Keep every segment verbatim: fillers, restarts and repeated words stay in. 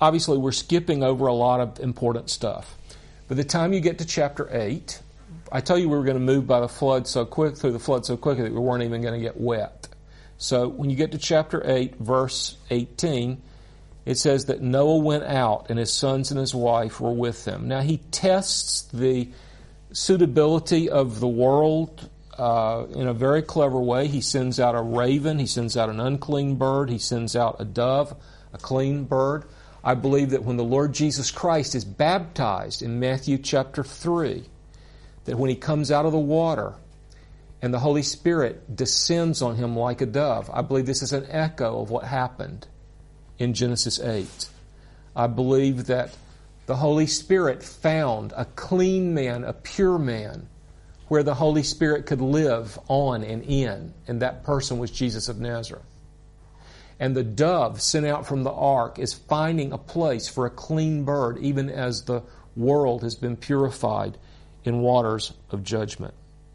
obviously we're skipping over a lot of important stuff. By the time you get to chapter eight, I tell you we were going to move by the flood so quick through the flood so quickly that we weren't even going to get wet. So when you get to chapter eight, verse eighteen, it says that Noah went out and his sons and his wife were with him. Now he tests the suitability of the world uh, in a very clever way. He sends out a raven, he sends out an unclean bird, he sends out a dove, a clean bird. I believe that when the Lord Jesus Christ is baptized in Matthew chapter three, that when he comes out of the water and the Holy Spirit descends on him like a dove, I believe this is an echo of what happened in Genesis eight. I believe that the Holy Spirit found a clean man, a pure man, where the Holy Spirit could live on and in, and that person was Jesus of Nazareth. And the dove sent out from the ark is finding a place for a clean bird, even as the world has been purified in waters of judgment.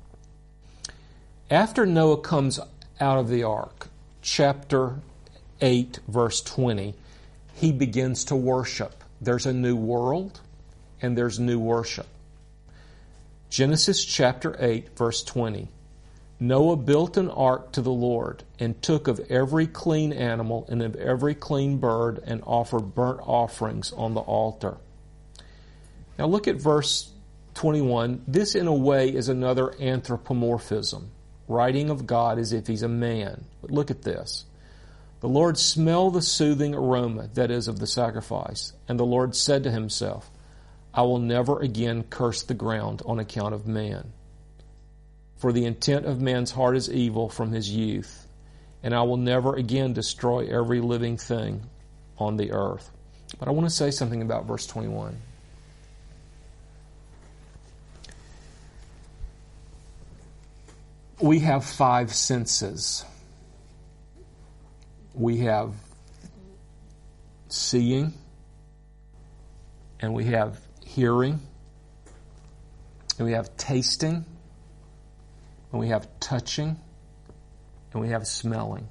After Noah comes out of the ark, chapter eight, verse twenty, he begins to worship. There's a new world and there's new worship. Genesis chapter eight, verse twenty. Noah built an ark to the Lord and took of every clean animal and of every clean bird and offered burnt offerings on the altar. Now look at verse twenty-one. This in a way is another anthropomorphism, writing of God as if he's a man. But look at this. The Lord smelled the soothing aroma, that is, of the sacrifice. And the Lord said to himself, I will never again curse the ground on account of man. For the intent of man's heart is evil from his youth, and I will never again destroy every living thing on the earth. But I want to say something about verse twenty-one. We have five senses. We have seeing, and we have hearing, and we have tasting, and we have touching, and we have smelling.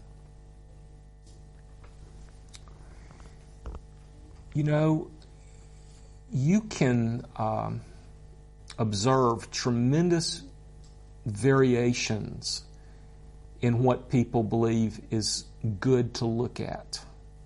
You know, you can um, observe tremendous variations in what people believe is good to look at.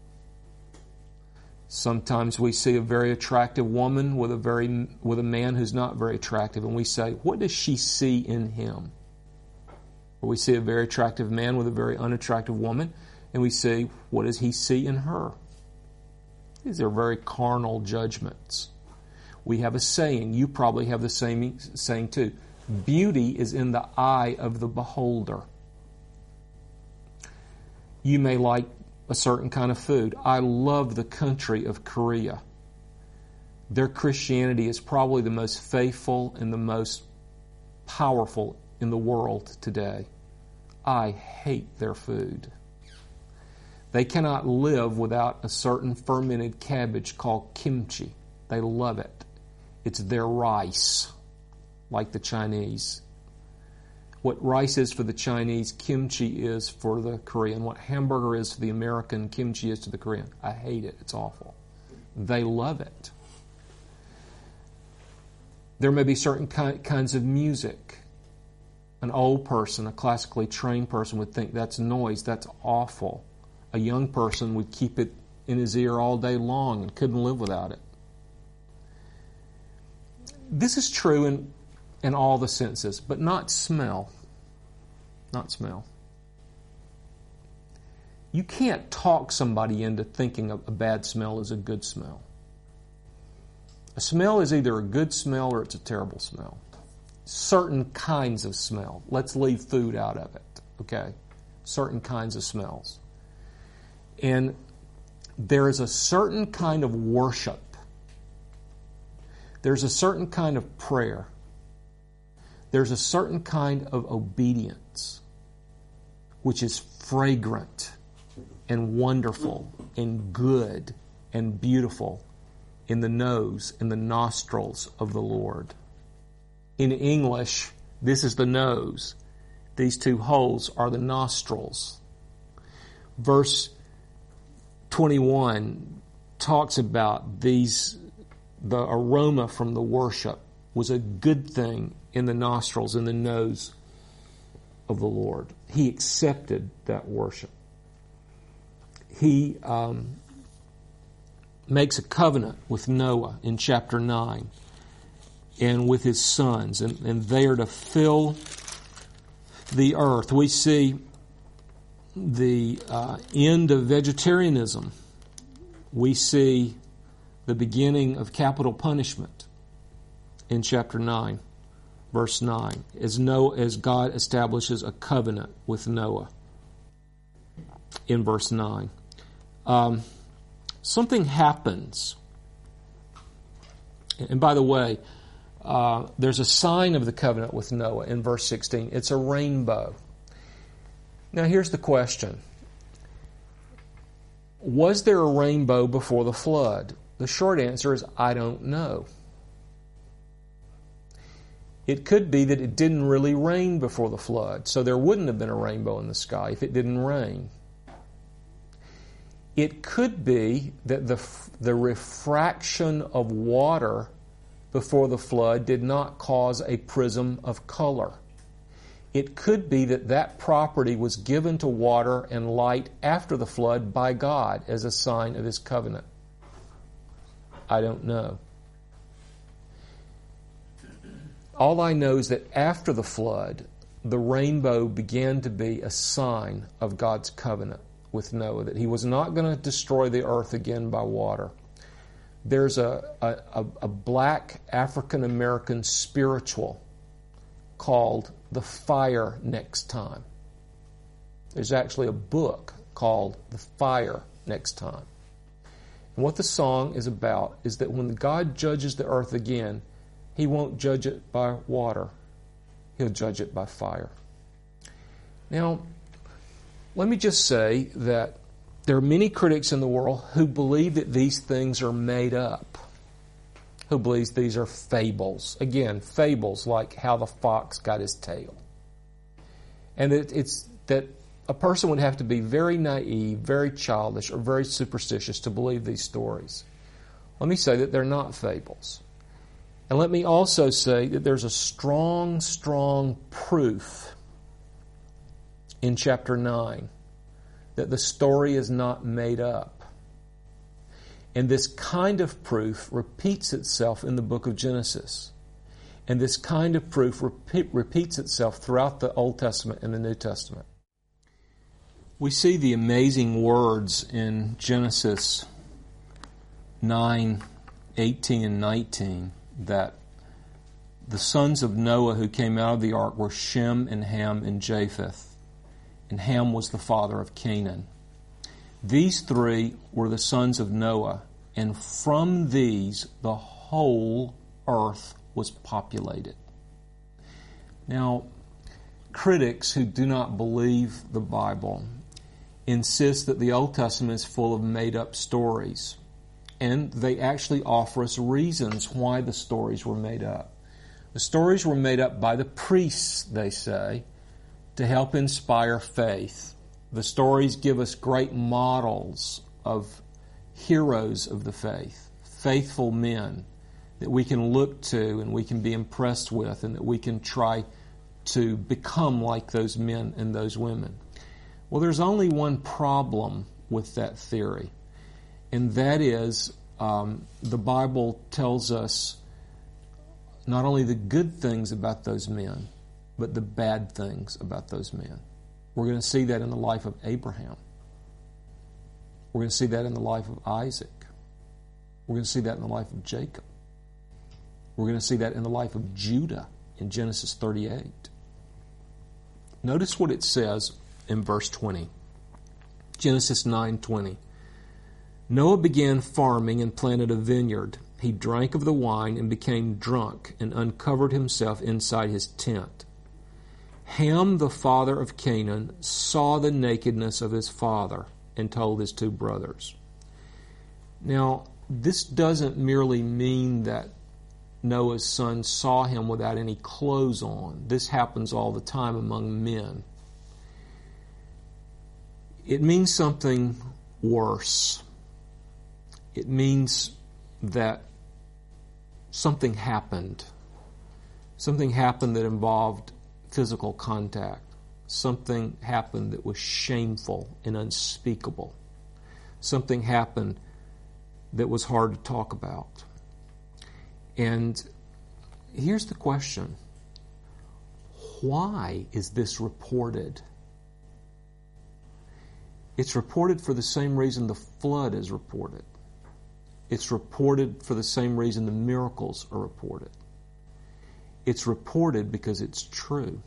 Sometimes we see a very attractive woman with a very with a man who's not very attractive, and we say, what does she see in him? Or we see a very attractive man with a very unattractive woman, and we say, what does he see in her? These are very carnal judgments. We have a saying, you probably have the same saying too. Beauty is in the eye of the beholder. You may like a certain kind of food. I love the country of Korea. Their Christianity is probably the most faithful and the most powerful in the world today. I hate their food. They cannot live without a certain fermented cabbage called kimchi. They love it. It's their rice, like the Chinese. What rice is for the Chinese, kimchi is for the Korean. What hamburger is for the American, kimchi is to the Korean. I hate it. It's awful. They love it. There may be certain ki- kinds of music. An old person, a classically trained person would think that's noise, that's awful. A young person would keep it in his ear all day long and couldn't live without it. This is true in in all the senses, but not smell. Not smell. You can't talk somebody into thinking a bad smell is a good smell. A smell is either a good smell or it's a terrible smell. Certain kinds of smell. Let's leave food out of it, okay? Certain kinds of smells. And there is a certain kind of worship. There's a certain kind of prayer. There's a certain kind of obedience which is fragrant and wonderful and good and beautiful in the nose and the nostrils of the Lord. In English, this is the nose. These two holes are the nostrils. Verse twenty-one t- talks about these, the aroma from the worship was a good thing in the nostrils, in the nose of the Lord. He accepted that worship. He um, makes a covenant with Noah in chapter nine and with his sons, and, and they are to fill the earth. We see the uh, end of vegetarianism. We see the beginning of capital punishment in chapter nine, verse nine, as Noah, as God establishes a covenant with Noah in verse nine. Um, something happens. And by the way, uh, there's a sign of the covenant with Noah in verse sixteen. It's a rainbow. Now here's the question. Was there a rainbow before the flood? The short answer is, I don't know. It could be that it didn't really rain before the flood, so there wouldn't have been a rainbow in the sky if it didn't rain. It could be that the, the refraction of water before the flood did not cause a prism of color. It could be that that property was given to water and light after the flood by God as a sign of His covenant. I don't know. All I know is that after the flood, the rainbow began to be a sign of God's covenant with Noah, that He was not going to destroy the earth again by water. There's a, a, a black African-American spiritual called The Fire Next Time. There's actually a book called The Fire Next Time. And what the song is about is that when God judges the earth again, He won't judge it by water. He'll judge it by fire. Now, let me just say that there are many critics in the world who believe that these things are made up, who believes these are fables. Again, fables like how the fox got his tail. And it, it's that a person would have to be very naive, very childish, or very superstitious to believe these stories. Let me say that they're not fables. And let me also say that there's a strong, strong proof in chapter nine that the story is not made up. And this kind of proof repeats itself in the book of Genesis. And this kind of proof repeat, repeats itself throughout the Old Testament and the New Testament. We see the amazing words in Genesis nine, eighteen, and nineteen that the sons of Noah who came out of the ark were Shem and Ham and Japheth. And Ham was the father of Canaan. These three were the sons of Noah, and from these the whole earth was populated. Now, critics who do not believe the Bible insist that the Old Testament is full of made-up stories, and they actually offer us reasons why the stories were made up. The stories were made up by the priests, they say, to help inspire faith. The stories give us great models of heroes of the faith, faithful men that we can look to and we can be impressed with, and that we can try to become like those men and those women. Well, there's only one problem with that theory, and that is um, the Bible tells us not only the good things about those men, but the bad things about those men. We're going to see that in the life of Abraham. We're going to see that in the life of Isaac. We're going to see that in the life of Jacob. We're going to see that in the life of Judah in Genesis thirty-eight. Notice what it says in verse twenty. Genesis nine twenty. Noah began farming and planted a vineyard. He drank of the wine and became drunk and uncovered himself inside his tent. Ham, the father of Canaan, saw the nakedness of his father and told his two brothers. Now, this doesn't merely mean that Noah's sons saw him without any clothes on. This happens all the time among men. It means something worse. It means that something happened. Something happened that involved physical contact. Something happened that was shameful and unspeakable. Something happened that was hard to talk about. And here's the question. Why is this reported? It's reported for the same reason the flood is reported. It's reported for the same reason the miracles are reported. It's reported because it's true.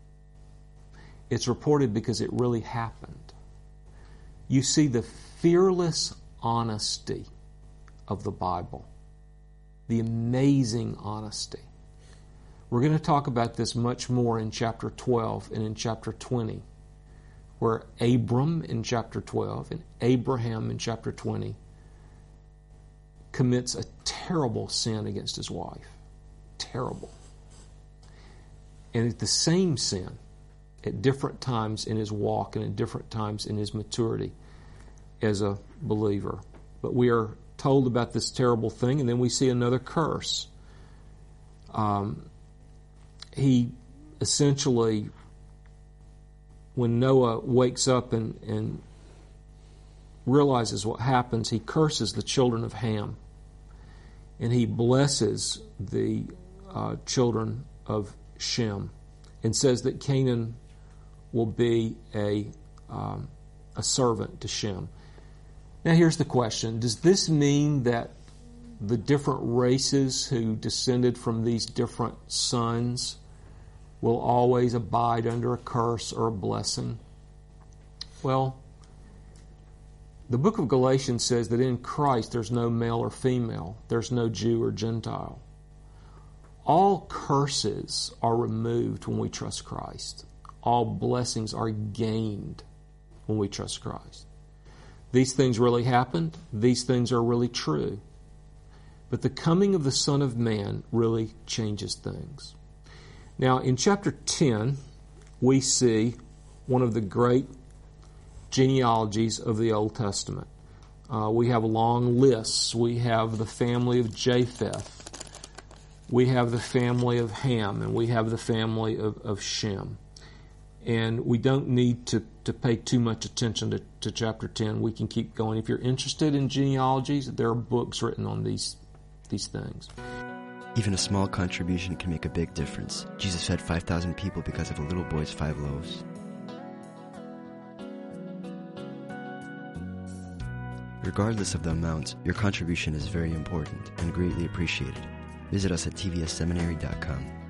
It's reported because it really happened. You see the fearless honesty of the Bible. The amazing honesty. We're going to talk about this much more in chapter twelve and in chapter twenty, where Abram in chapter twelve and Abraham in chapter twenty commits a terrible sin against his wife. Terrible. And it's the same sin at different times in his walk and at different times in his maturity as a believer. But we are told about this terrible thing, and then we see another curse. Um, he essentially, when Noah wakes up and, and realizes what happens, he curses the children of Ham. And he blesses the uh, children of Shem and says that Canaan will be a, um, a servant to Shem. Now here's the question. Does this mean that the different races who descended from these different sons will always abide under a curse or a blessing? Well, the book of Galatians says that in Christ there's no male or female. There's no Jew or Gentile. All curses are removed when we trust Christ. All blessings are gained when we trust Christ. These things really happened. These things are really true. But the coming of the Son of Man really changes things. Now, in chapter ten, we see one of the great genealogies of the Old Testament. Uh, we have long lists. We have the family of Japheth. We have the family of Ham, and we have the family of, of Shem. And we don't need to, to pay too much attention to, to chapter ten. We can keep going. If you're interested in genealogies, there are books written on these, these things. Even a small contribution can make a big difference. Jesus fed five thousand people because of a little boy's five loaves. Regardless of the amount, your contribution is very important and greatly appreciated. Visit us at t v s seminary dot com.